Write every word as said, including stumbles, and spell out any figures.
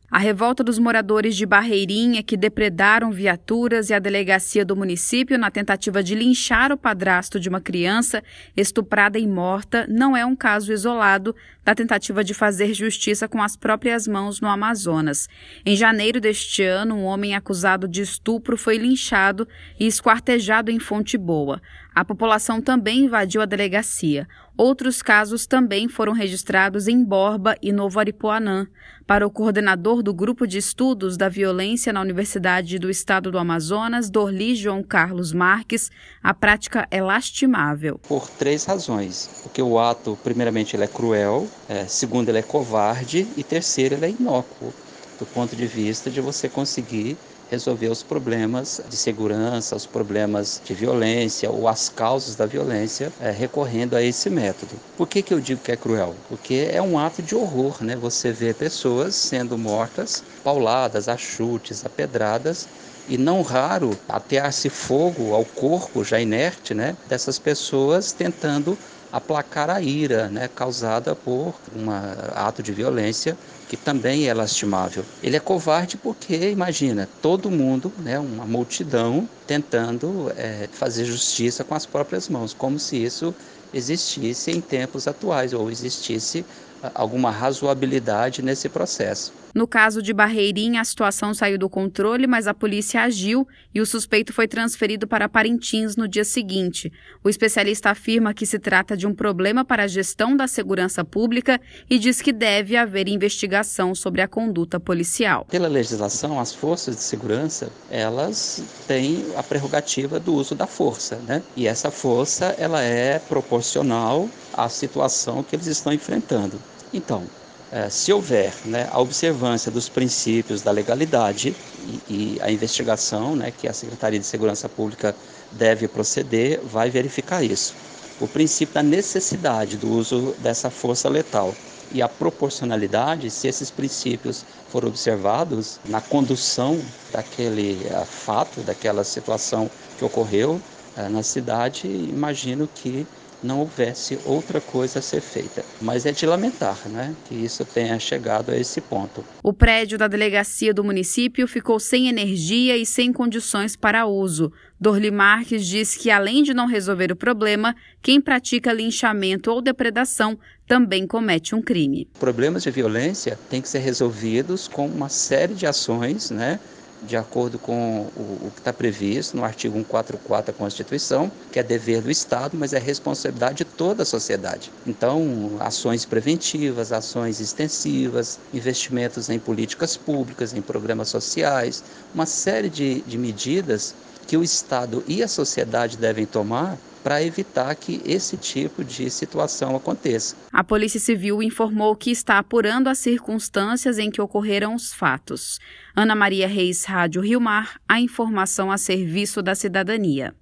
A revolta dos moradores de Barreirinha, que depredaram viaturas e a delegacia do município na tentativa de linchar o padrasto de uma criança estuprada e morta, não é um caso isolado da tentativa de fazer justiça com as próprias mãos no Amazonas. Em janeiro deste ano, um homem acusado de estupro foi linchado e esquartejado em Fonte Boa. A população também invadiu a delegacia. Outros casos também foram registrados em Borba e Novo Aripuanã. Para o coordenador do Grupo de Estudos da Violência na Universidade do Estado do Amazonas, Dorli João Carlos Marques, a prática é lastimável. Por três razões. Porque o ato, primeiramente, ele é cruel, é, segundo, ele é covarde e terceiro, ele é inócuo, do ponto de vista de você conseguir resolver os problemas de segurança, os problemas de violência ou as causas da violência é, recorrendo a esse método. Por que que eu digo que é cruel? Porque é um ato de horror, né? Você vê pessoas sendo mortas, pauladas, a chutes, a pedradas, e não raro atear-se fogo ao corpo já inerte, né, dessas pessoas tentando aplacar a ira, né, causada por um ato de violência que também é lastimável. Ele é covarde porque, imagina, todo mundo, né, uma multidão, tentando é, fazer justiça com as próprias mãos, como se isso existisse em tempos atuais, ou existisse alguma razoabilidade nesse processo. No caso de Barreirinha, a situação saiu do controle, mas a polícia agiu e o suspeito foi transferido para Parintins no dia seguinte. O especialista afirma que se trata de um problema para a gestão da segurança pública e diz que deve haver investigação sobre a conduta policial. Pela legislação, as forças de segurança, elas têm a prerrogativa do uso da força, né? E essa força, ela é proporcional à situação que eles estão enfrentando. Então, se houver, né, a observância dos princípios da legalidade e, e a investigação, né, que a Secretaria de Segurança Pública deve proceder, vai verificar isso. O princípio da necessidade do uso dessa força letal e a proporcionalidade, se esses princípios forem observados na condução daquele uh, fato, daquela situação que ocorreu uh, na cidade, imagino que não houvesse outra coisa a ser feita. Mas é de lamentar, né, que isso tenha chegado a esse ponto. O prédio da delegacia do município ficou sem energia e sem condições para uso. Dorli Marques diz que, além de não resolver o problema, quem pratica linchamento ou depredação também comete um crime. Problemas de violência têm que ser resolvidos com uma série de ações, né, de acordo com o, o que está previsto no artigo cento e quarenta e quatro da Constituição, que é dever do Estado, mas é responsabilidade de toda a sociedade. Então, ações preventivas, ações extensivas, investimentos em políticas públicas, em programas sociais, uma série de, de medidas que o Estado e a sociedade devem tomar para evitar que esse tipo de situação aconteça. A Polícia Civil informou que está apurando as circunstâncias em que ocorreram os fatos. Ana Maria Reis, Rádio Rio Mar, a informação a serviço da cidadania.